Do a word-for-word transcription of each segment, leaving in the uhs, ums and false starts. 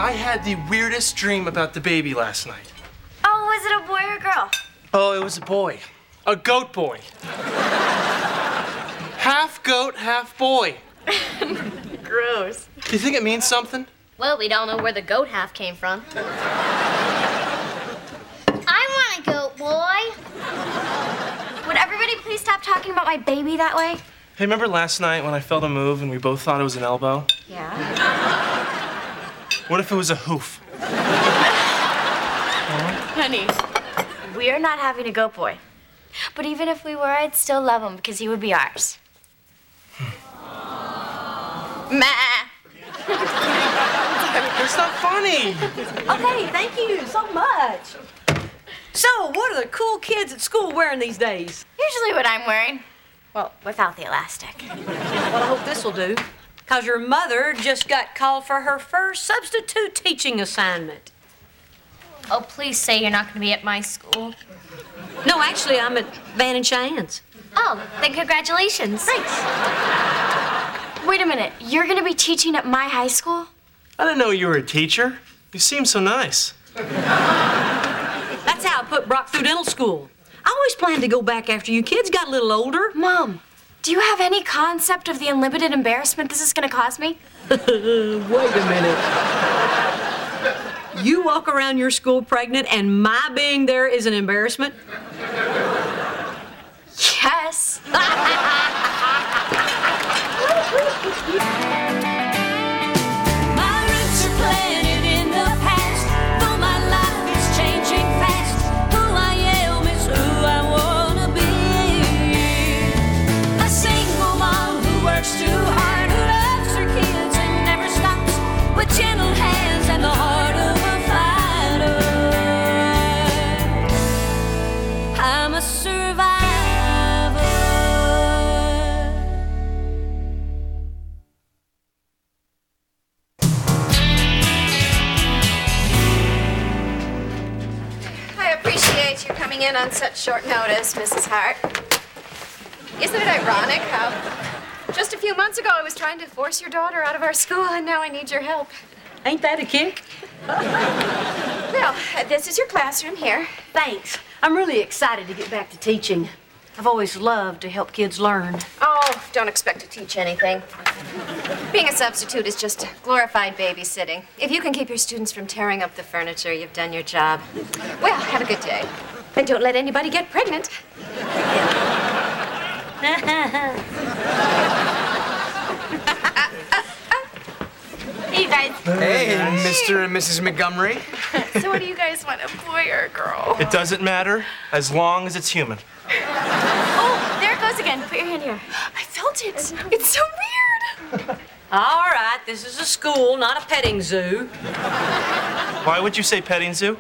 I had the weirdest dream about the baby last night. Oh, was it a boy or a girl? Oh, it was a boy. A goat boy. Half goat, half boy. Gross. Do you think it means something? Well, we don't know where the goat half came from. I want a goat boy. Would everybody please stop talking about my baby that way? Hey, remember last night when I felt a move and we both thought it was an elbow? Yeah. What if it was a hoof? Honey, we're not having a goat boy. But even if we were, I'd still love him because he would be ours. Meh. It's not funny. Okay, thank you so much. So, what are the cool kids at school wearing these days? Usually what I'm wearing. Well, without the elastic. Well, I hope this'll do. Because your mother just got called for her first substitute teaching assignment. Oh, please say you're not going to be at my school. No, actually, I'm at Van and Cheyenne's. Oh, then congratulations. Thanks. Wait a minute, you're gonna be teaching at my high school? I didn't know you were a teacher. You seem so nice. That's how I put Brock through dental school. I always planned to go back after you kids got a little older. Mom, do you have any concept of the unlimited embarrassment this is gonna cause me? Wait a minute. You walk around your school pregnant and my being there is an embarrassment? Yes. My roots are planted in the past, though my life is changing fast. Who I am is who I wanna be. A single mom who works too hard, who loves her kids and never stops, with gentle hands and the heart of a fighter. I'm a survivor. You coming in on such short notice, Missus Hart. Isn't it ironic how just a few months ago I was trying to force your daughter out of our school and now I need your help? Ain't that a kick? Well, this is your classroom here. Thanks. I'm really excited to get back to teaching. I've always loved to help kids learn. Oh, don't expect to teach anything. Being a substitute is just glorified babysitting. If you can keep your students from tearing up the furniture, you've done your job. Well, have a good day. And don't let anybody get pregnant. Hey, you guys. Hey, Mister and Missus Montgomery. So what do you guys want, a boy or a girl? It doesn't matter as long as it's human. Oh, there it goes again. Put your hand here. I felt it. It's so weird. All right, this is a school, not a petting zoo. Why would you say petting zoo?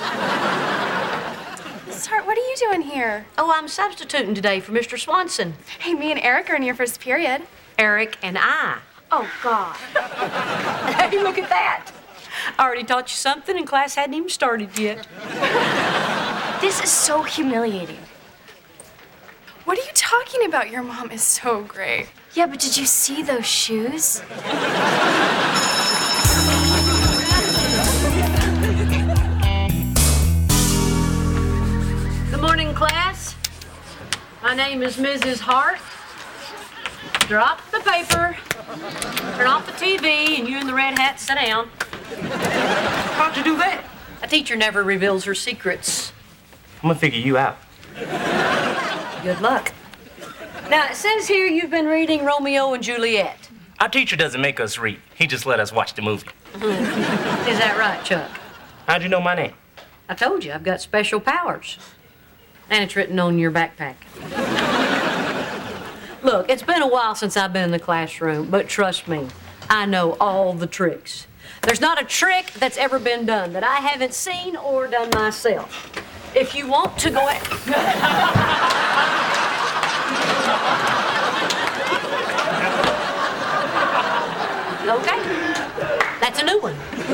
Sart, what are you doing here? Oh, I'm substituting today for Mister Swanson. Hey, me and Eric are in your first period. Eric and I. Oh, God. Hey, look at that. I already taught you something and class hadn't even started yet. This is so humiliating. What are you talking about? Your mom is so great. Yeah, but did you see those shoes? Good morning, class. My name is Missus Hart. Drop the paper, turn off the T V, and you in the red hat sit down. How'd you do that? A teacher never reveals her secrets. I'm gonna figure you out. Good luck. Now, it says here you've been reading Romeo and Juliet. Our teacher doesn't make us read. He just let us watch the movie. Is that right, Chuck? How'd you know my name? I told you, I've got special powers. And it's written on your backpack. Look, it's been a while since I've been in the classroom, but trust me, I know all the tricks. There's not a trick that's ever been done that I haven't seen or done myself. If you want to go at... Okay, that's a new one.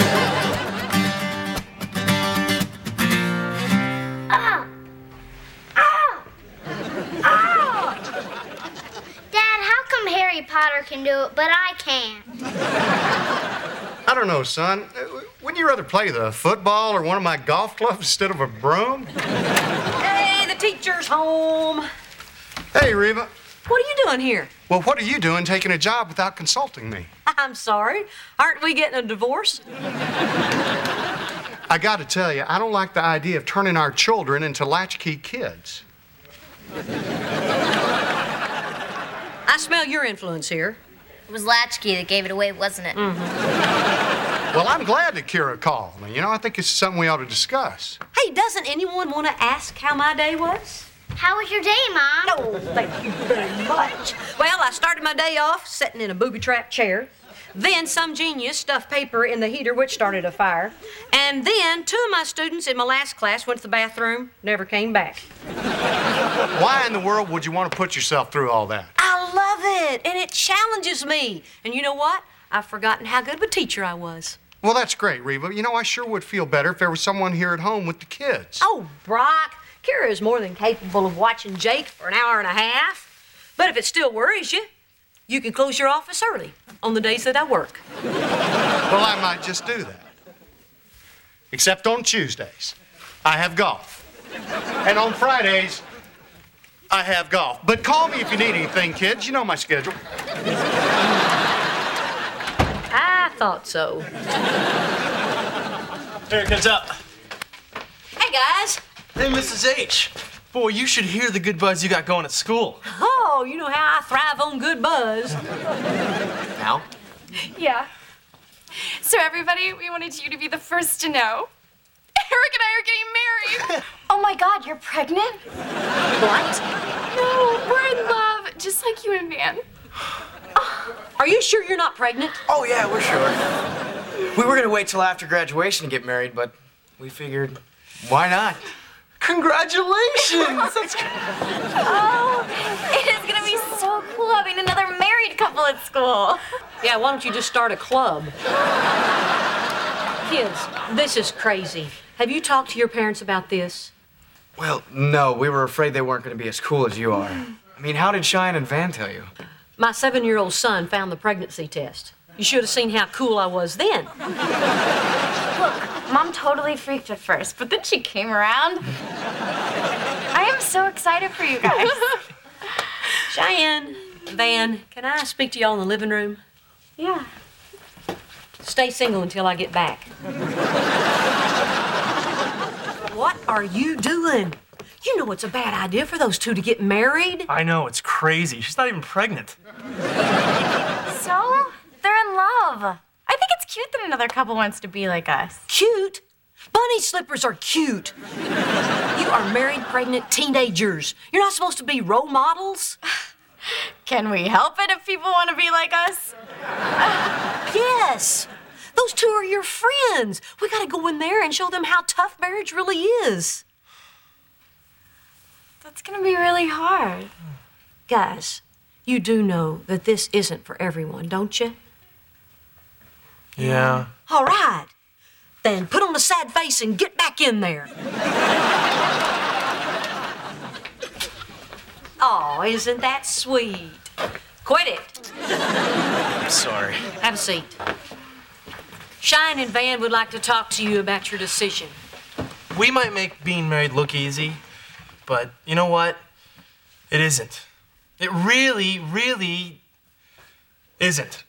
Ah! Ah! Ah! Dad, how come Harry Potter can do it, but I can't? I don't know, son. wouldn't you rather play the football or one of my golf clubs instead of a broom? Hey, the teacher's home. Hey, Reva. What are you doing here? Well, what are you doing taking a job without consulting me? I'm sorry. Aren't we getting a divorce? I gotta tell you, I don't like the idea of turning our children into latchkey kids. I smell your influence here. It was Latchkey that gave it away, wasn't it? Mm-hmm. Well, I'm glad that Kira called me. You know, I think it's something we ought to discuss. Hey, doesn't anyone want to ask how my day was? How was your day, Mom? Oh, thank you very much. Well, I started my day off sitting in a booby-trapped chair. Then some genius stuffed paper in the heater, which started a fire. And then two of my students in my last class went to the bathroom, never came back. Why in the world would you want to put yourself through all that? I love it, and it challenges me. And you know what? I've forgotten how good of a teacher I was. Well, that's great, Reva. You know, I sure would feel better if there was someone here at home with the kids. Oh, Brock, Kira is more than capable of watching Jake for an hour and a half. But if it still worries you, you can close your office early on the days that I work. Well, I might just do that. Except on Tuesdays, I have golf. And on Fridays, I have golf. But call me if you need anything, kids. You know my schedule. I thought so. Here, kids up. Hey, guys. Hey, Missus H. Boy, you should hear the good buzz you got going at school. Oh, you know how I thrive on good buzz. Al? Yeah. So everybody, we wanted you to be the first to know. Eric and I are getting married. Oh my God, you're pregnant? What? No, we're in love, just like you and Van. Are you sure you're not pregnant? Oh, yeah, we're sure. We were gonna wait till after graduation to get married, but we figured, why not? Congratulations! That's Oh, it is gonna be so cool having another married couple at school. Yeah, why don't you just start a club? Kids, this is crazy. Have you talked to your parents about this? Well, no, we were afraid they weren't gonna be as cool as you are. I mean, how did Cheyenne and Van tell you? My seven-year-old son found the pregnancy test. You should have seen how cool I was then. Look, Mom totally freaked at first, but then she came around. I am so excited for you guys. Cheyenne, Van, can I speak to y'all in the living room? Yeah. Stay single until I get back. What are you doing? You know it's a bad idea for those two to get married. I know, it's crazy. She's not even pregnant. So? They're in love. I think it's cute that another couple wants to be like us. Cute? Bunny slippers are cute. You are married, pregnant teenagers. You're not supposed to be role models. Can we help it if people want to be like us? Yes. Those two are your friends. We gotta go in there and show them how tough marriage really is. That's gonna be really hard. Guys, you do know that this isn't for everyone, don't you? Yeah. All right. Then put on a sad face and get back in there. Oh, isn't that sweet? Quit it. I'm sorry. Have a seat. Cheyenne and Van would like to talk to you about your decision. We might make being married look easy, but you know what? It isn't. It really, really isn't.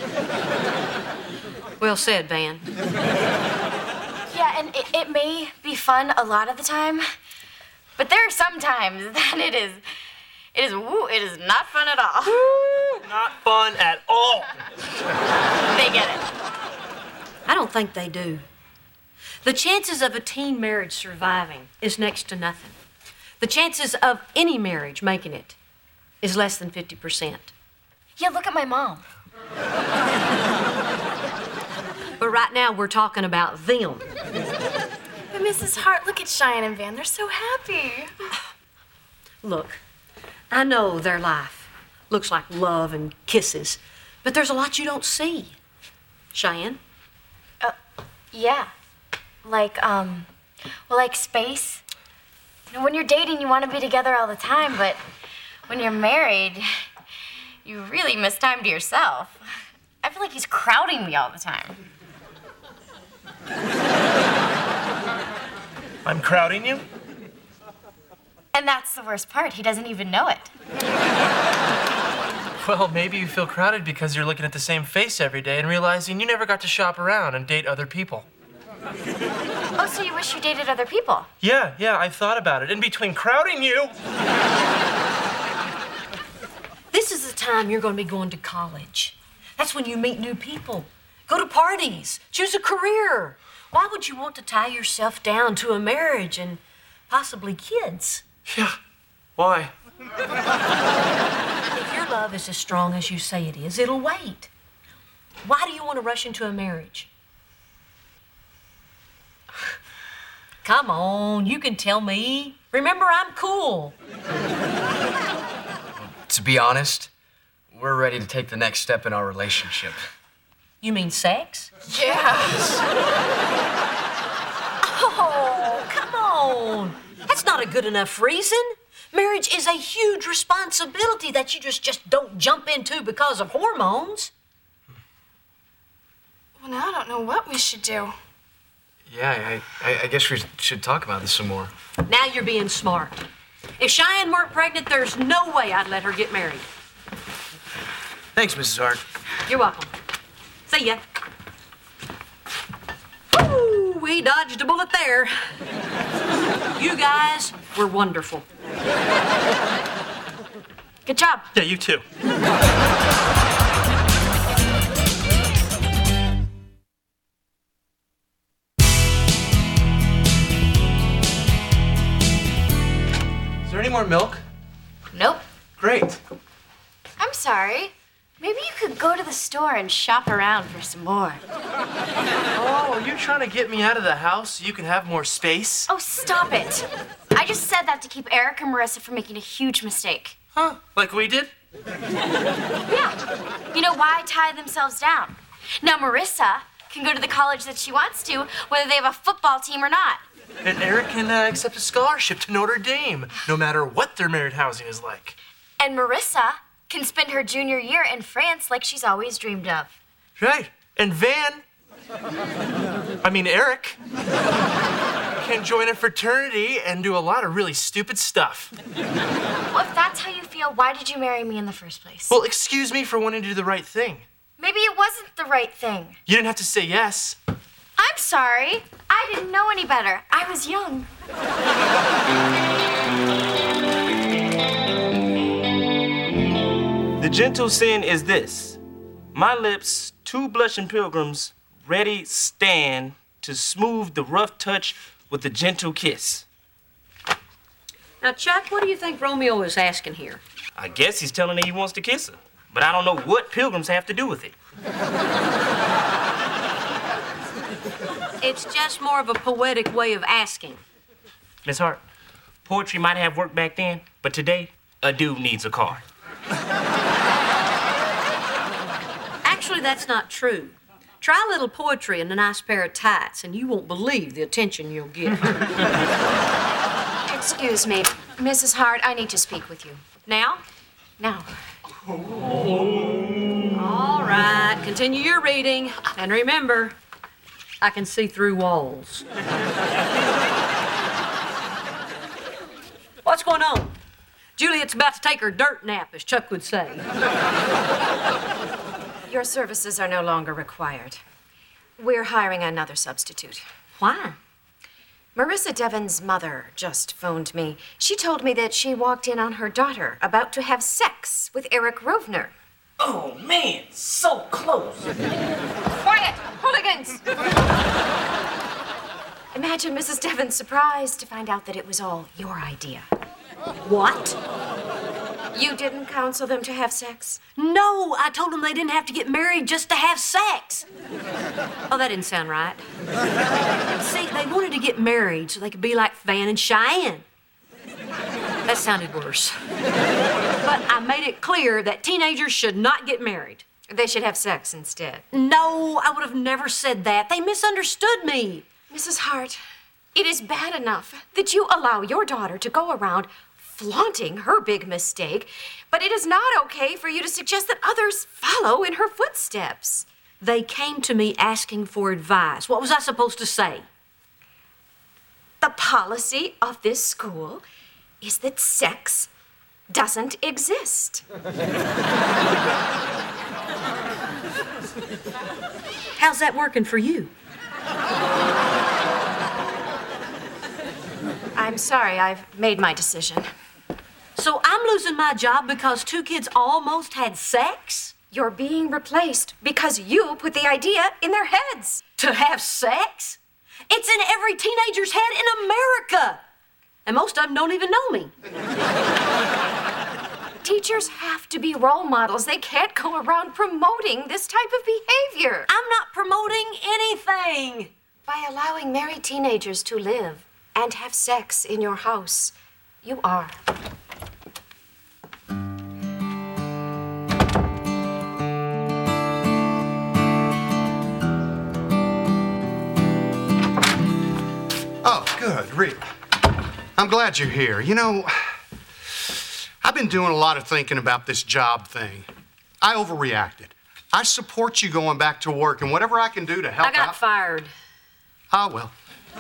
Well said, Van. Yeah, and it, it may be fun a lot of the time, but there are some times that it is, it is, woo, it is not fun at all. Not fun at all. They get it. I don't think they do. The chances of a teen marriage surviving is next to nothing. The chances of any marriage making it is less than fifty percent. Yeah, look at my mom. But right now, we're talking about them. But Missus Hart, look at Cheyenne and Van. They're so happy. Look, I know their life looks like love and kisses, but there's a lot you don't see. Cheyenne? Uh, yeah. Like, um, well, like space. You know, when you're dating, you want to be together all the time, but when you're married, you really miss time to yourself. I feel like he's crowding me all the time. I'm crowding you? And that's the worst part. He doesn't even know it. Well, maybe you feel crowded because you're looking at the same face every day and realizing you never got to shop around and date other people. Oh, so you wish you dated other people? Yeah, yeah, I thought about it. In between crowding you... This is the time you're going to be going to college. That's when you meet new people. Go to parties. Choose a career. Why would you want to tie yourself down to a marriage and possibly kids? Yeah, why? If your love is as strong as you say it is, it'll wait. Why do you want to rush into a marriage? Come on, you can tell me. Remember, I'm cool. To be honest, we're ready to take the next step in our relationship. You mean sex? Yes! Oh, come on. That's not a good enough reason. Marriage is a huge responsibility that you just, just don't jump into because of hormones. Well, now I don't know what we should do. Yeah, I, I, I guess we should talk about this some more. Now you're being smart. If Cheyenne weren't pregnant, there's no way I'd let her get married. Thanks, Missus Hart. You're welcome. See ya. Woo, we dodged a bullet there. You guys were wonderful. Good job. Yeah, you too. Is there any more milk? Nope. Great. I'm sorry. Maybe you could go to the store and shop around for some more. Oh, are you trying to get me out of the house so you can have more space? Oh, stop it. I just said that to keep Eric and Marissa from making a huge mistake. Huh? Like we did? Yeah. You know, why tie themselves down? Now, Marissa can go to the college that she wants to, whether they have a football team or not. And Eric can uh, accept a scholarship to Notre Dame, no matter what their married housing is like. And Marissa can spend her junior year in France like she's always dreamed of. Right. And Van, I mean Eric, can join a fraternity and do a lot of really stupid stuff. Well, if that's how you feel, why did you marry me in the first place? Well, excuse me for wanting to do the right thing. Maybe it wasn't the right thing. You didn't have to say yes. I'm sorry. I didn't know any better. I was young. The gentle sin is this: my lips, two blushing pilgrims, ready stand to smooth the rough touch with a gentle kiss. Now, Chuck, what do you think Romeo is asking here? I guess he's telling her he wants to kiss her, but I don't know what pilgrims have to do with it. It's just more of a poetic way of asking. Miss Hart, poetry might have worked back then, but today, a dude needs a car. Actually, that's not true. Try a little poetry and a nice pair of tights, and you won't believe the attention you'll get. Excuse me, Missus Hart, I need to speak with you. Now? Now. All right, continue your reading. And remember, I can see through walls. What's going on? Juliet's about to take her dirt nap, as Chuck would say. Your services are no longer required. We're hiring another substitute. Why? Marissa Devon's mother just phoned me. She told me that she walked in on her daughter about to have sex with Eric Rovner. Oh, man, so close. Quiet! Hooligans! Imagine Missus Devon's surprise to find out that it was all your idea. What? You didn't counsel them to have sex? No, I told them they didn't have to get married just to have sex. Oh, that didn't sound right. See, they wanted to get married so they could be like Van and Cheyenne. That sounded worse. But I made it clear that teenagers should not get married. They should have sex instead. No, I would have never said that. They misunderstood me. Missus Hart, it is bad enough that you allow your daughter to go around flaunting her big mistake, but it is not okay for you to suggest that others follow in her footsteps. They came to me asking for advice. What was I supposed to say? The policy of this school is that sex doesn't exist. How's that working for you? I'm sorry, I've made my decision. So I'm losing my job because two kids almost had sex? You're being replaced because you put the idea in their heads. To have sex? It's in every teenager's head in America. And most of them don't even know me. Teachers have to be role models. They can't go around promoting this type of behavior. I'm not promoting anything. By allowing married teenagers to live and have sex in your house, you are. Oh, good, Rita. I'm glad you're here. You know, I've been doing a lot of thinking about this job thing. I overreacted. I support you going back to work, and whatever I can do to help out. I got out. fired. Ah, well.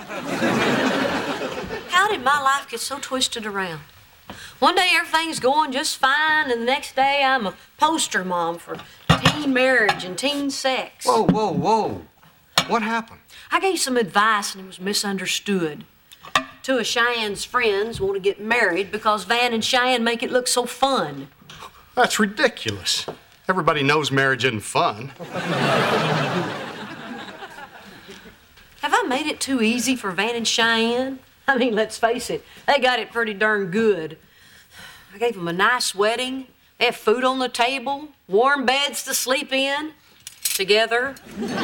How did my life get so twisted around? One day everything's going just fine, and the next day I'm a poster mom for teen marriage and teen sex. Whoa, whoa, whoa. What happened? I gave some advice and it was misunderstood. Two of Cheyenne's friends want to get married because Van and Cheyenne make it look so fun. That's ridiculous. Everybody knows marriage isn't fun. Have I made it too easy for Van and Cheyenne? I mean, let's face it, they got it pretty darn good. I gave them a nice wedding. They have food on the table, warm beds to sleep in, together.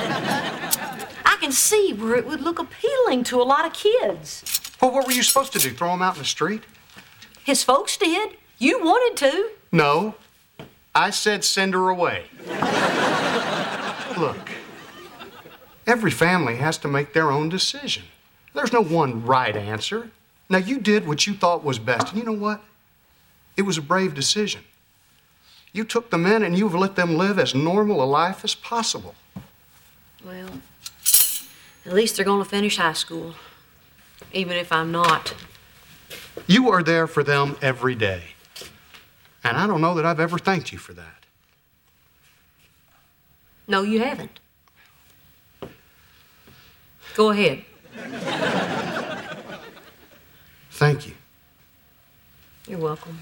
I can see where it would look appealing to a lot of kids. Well, what were you supposed to do, throw them out in the street? His folks did. You wanted to. No. I said send her away. Look, every family has to make their own decision. There's no one right answer. Now, you did what you thought was best, and you know what? It was a brave decision. You took them in and you've let them live as normal a life as possible. Well, at least they're going to finish high school, even if I'm not. You are there for them every day. And I don't know that I've ever thanked you for that. No, you haven't. Go ahead. Thank you. You're welcome.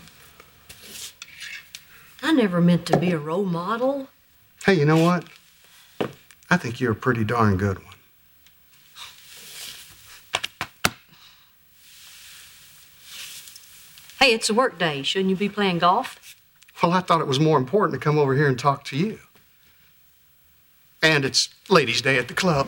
I never meant to be a role model. Hey, you know what? I think you're a pretty darn good one. Hey, it's a work day. Shouldn't you be playing golf? Well, I thought it was more important to come over here and talk to you. And it's Ladies' Day at the club.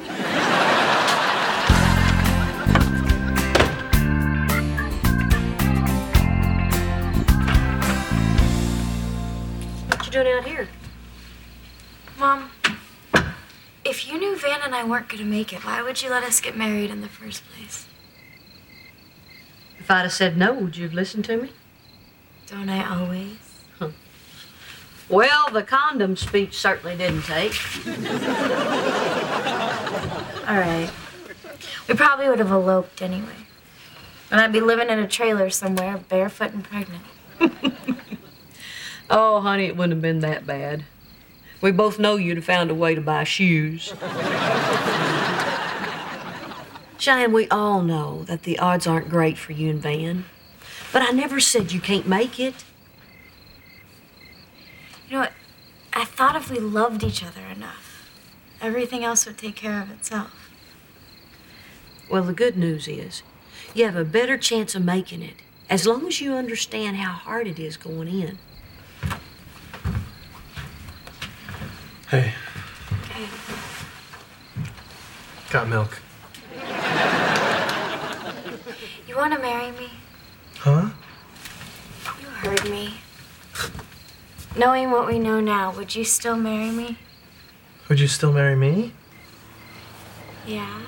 What you doing out here? Mom, if you knew Van and I weren't going to make it, why would you let us get married in the first place? If I'd have said no, would you have listened to me? Don't I always? Huh. Well, the condom speech certainly didn't take. All right. We probably would have eloped anyway. And I'd be living in a trailer somewhere, barefoot and pregnant. Oh, honey, it wouldn't have been that bad. We both know you'd have found a way to buy shoes. Cheyenne, we all know that the odds aren't great for you and Van. But I never said you can't make it. You know what? I thought if we loved each other enough, everything else would take care of itself. Well, the good news is you have a better chance of making it as long as you understand how hard it is going in. Hey, Hey, got milk. you want to marry me? Huh? You heard me. Knowing what we know now, would you still marry me? Would you still marry me? Yeah.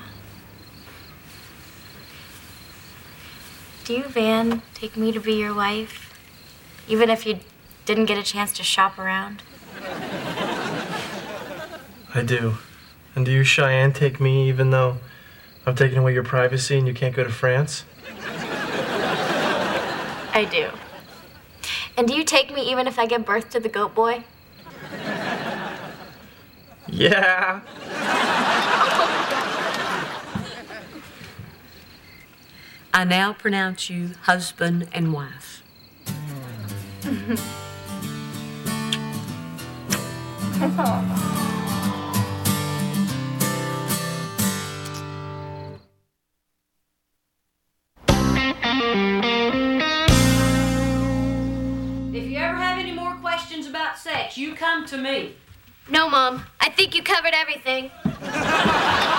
Do you, Van, take me to be your wife? Even if you didn't get a chance to shop around? I I do. And do you, Cheyenne, take me even though I've taken away your privacy and you can't go to France? I do. And do you take me even if I give birth to the goat boy? Yeah. I now pronounce you husband and wife. If you ever have any more questions about sex, you come to me. No, Mom. I think you covered everything.